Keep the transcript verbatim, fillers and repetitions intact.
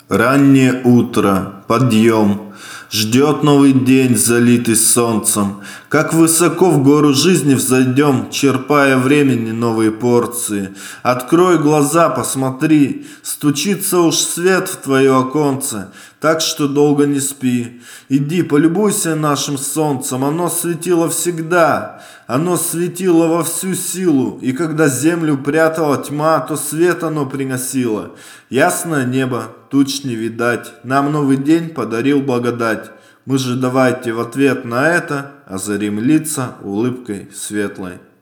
Раннее утро, подъем, ждет новый день, залитый солнцем. Как высоко в гору жизни взойдем, черпая времени новые порции. Открой глаза, посмотри, стучится уж свет в твое оконце, так что долго не спи. Иди, полюбуйся нашим солнцем, оно светило всегда, оно светило во всю силу, и когда землю прятала тьма, то свет оно приносило. Ясное небо, туч не видать, нам новый день подарил благодать. Мы же давайте в ответ на это озарим лица улыбкой светлой.